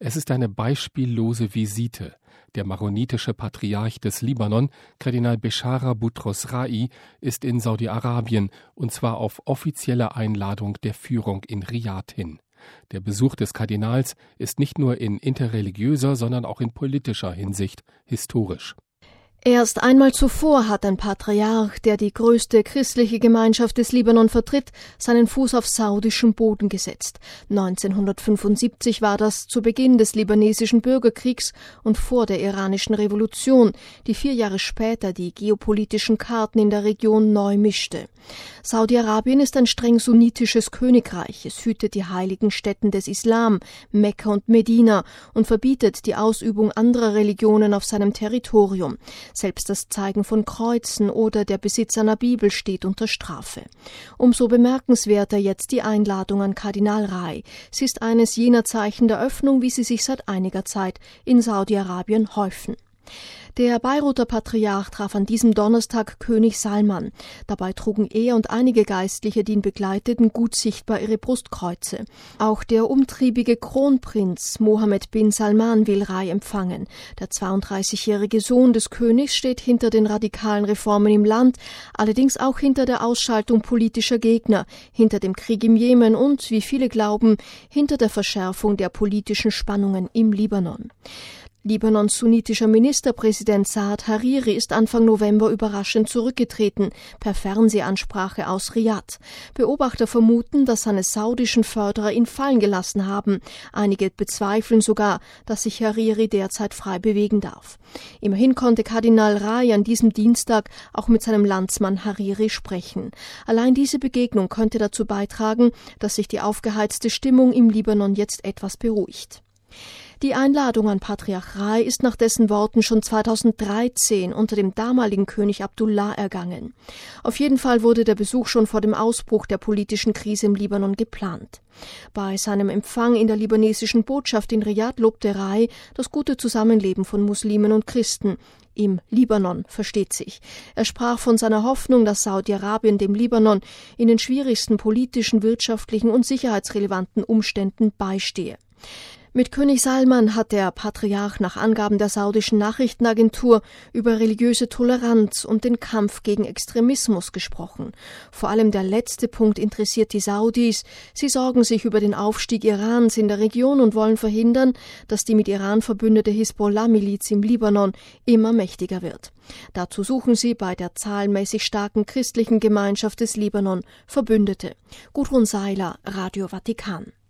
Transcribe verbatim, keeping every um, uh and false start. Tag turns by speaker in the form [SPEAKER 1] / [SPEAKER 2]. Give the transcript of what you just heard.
[SPEAKER 1] Es ist eine beispiellose Visite. Der maronitische Patriarch des Libanon, Kardinal Bechara Boutros Rai, ist in Saudi-Arabien, und zwar auf offizielle Einladung der Führung in Riad hin. Der Besuch des Kardinals ist nicht nur in interreligiöser, sondern auch in politischer Hinsicht historisch.
[SPEAKER 2] Erst einmal zuvor hat ein Patriarch, der die größte christliche Gemeinschaft des Libanon vertritt, seinen Fuß auf saudischem Boden gesetzt. neunzehnhundertfünfundsiebzig war das, zu Beginn des libanesischen Bürgerkriegs und vor der iranischen Revolution, die vier Jahre später die geopolitischen Karten in der Region neu mischte. Saudi-Arabien ist ein streng sunnitisches Königreich. Es hütet die heiligen Stätten des Islam, Mekka und Medina, und verbietet die Ausübung anderer Religionen auf seinem Territorium. Selbst das Zeigen von Kreuzen oder der Besitz einer Bibel steht unter Strafe. Umso bemerkenswerter jetzt die Einladung an Kardinal Rai. Sie ist eines jener Zeichen der Öffnung, wie sie sich seit einiger Zeit in Saudi-Arabien häufen. Der Beiruter Patriarch traf an diesem Donnerstag König Salman. Dabei trugen er und einige Geistliche, die ihn begleiteten, gut sichtbar ihre Brustkreuze. Auch der umtriebige Kronprinz Mohammed bin Salman will Rai empfangen. Der zweiunddreißigjährige Sohn des Königs steht hinter den radikalen Reformen im Land, allerdings auch hinter der Ausschaltung politischer Gegner, hinter dem Krieg im Jemen und, wie viele glauben, hinter der Verschärfung der politischen Spannungen im Libanon. Libanons sunnitischer Ministerpräsident Saad Hariri ist Anfang November überraschend zurückgetreten, per Fernsehansprache aus Riad. Beobachter vermuten, dass seine saudischen Förderer ihn fallen gelassen haben. Einige bezweifeln sogar, dass sich Hariri derzeit frei bewegen darf. Immerhin konnte Kardinal Rai an diesem Dienstag auch mit seinem Landsmann Hariri sprechen. Allein diese Begegnung könnte dazu beitragen, dass sich die aufgeheizte Stimmung im Libanon jetzt etwas beruhigt. Die Einladung an Patriarch Rai ist nach dessen Worten schon zweitausenddreizehn unter dem damaligen König Abdullah ergangen. Auf jeden Fall wurde der Besuch schon vor dem Ausbruch der politischen Krise im Libanon geplant. Bei seinem Empfang in der libanesischen Botschaft in Riad lobte Rai das gute Zusammenleben von Muslimen und Christen. Im Libanon, versteht sich. Er sprach von seiner Hoffnung, dass Saudi-Arabien dem Libanon in den schwierigsten politischen, wirtschaftlichen und sicherheitsrelevanten Umständen beistehe. Mit König Salman hat der Patriarch nach Angaben der saudischen Nachrichtenagentur über religiöse Toleranz und den Kampf gegen Extremismus gesprochen. Vor allem der letzte Punkt interessiert die Saudis. Sie sorgen sich über den Aufstieg Irans in der Region und wollen verhindern, dass die mit Iran verbündete Hisbollah-Miliz im Libanon immer mächtiger wird. Dazu suchen sie bei der zahlenmäßig starken christlichen Gemeinschaft des Libanon Verbündete. Gudrun Seiler, Radio Vatikan.